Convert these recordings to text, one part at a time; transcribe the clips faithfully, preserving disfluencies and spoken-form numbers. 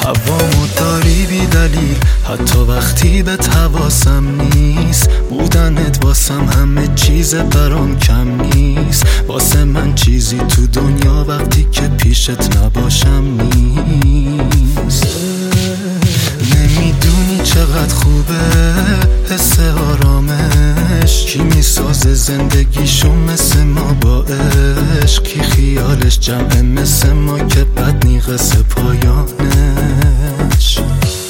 هوامو داری بی دلیل، حتی وقتی به حواسم نیست. بودنت واسم همه چیز برام کم نیست. واسه من چیزی تو دنیا وقتی که پیشت نباشم نیست. نمیدونی چقدر خوبه حس آرامش، کی میسازه زندگیشو مثل ما با عشق، کی خیالش جمعه مثل ما که بد نیقص پایانش.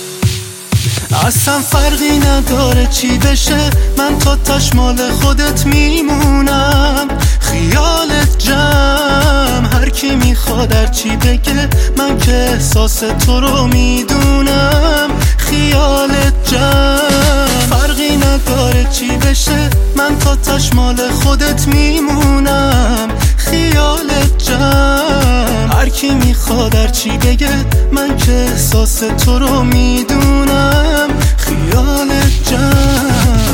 اصلا فرقی نداره چی بشه، من تا تاش مال خودت میمونم. خیالت جمع هر کی میخواد هر چی بگه، من که احساس تو رو میدونم. خیالت جمع فرقی نداره چی بشه، من تا تاش مال خودت میمونم. خیالت جمع هر کی میخواد هر چی بگه، من که احساس تو رو میدونم. خیالت جمع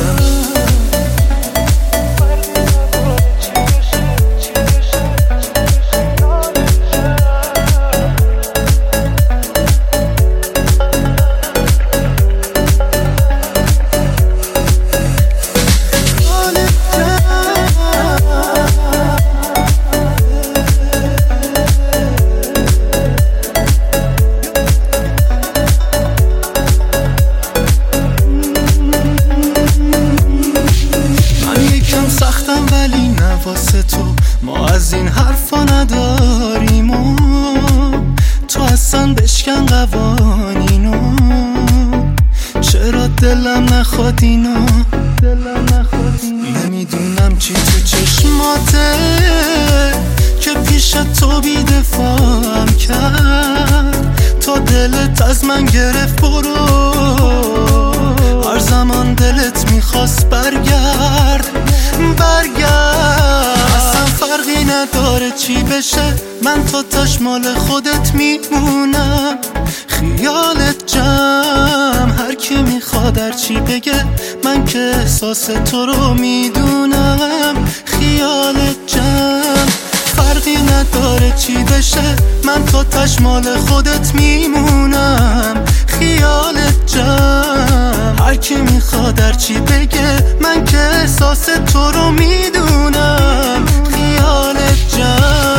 ولی نه واسه تو ما از این حرفا نداریم و تو اصلا بشکن قوانینو. چرا دلم نخواد اینو، دلم نخواد اینو. نمیدونم چی تو چشماته که پیش تو بی‌دفاعم کرد. تا دلت از من گرفت برو، هر زمان دلت میخواست برگرد برگرد. اصلا فرقی نداره چی بشه، من تا تاش مال خودت میمونم. خیالت جمع هر کی میخواد هر چی بگه، من که احساس تو رو میدونم. خیالت جمع فرقی نداره چی بشه، من تا تاش مال خودت میمونم. خیالت جمع هر کی میخواد هر چی بگه، من که احساس تو رو میدونم. خیالت جمع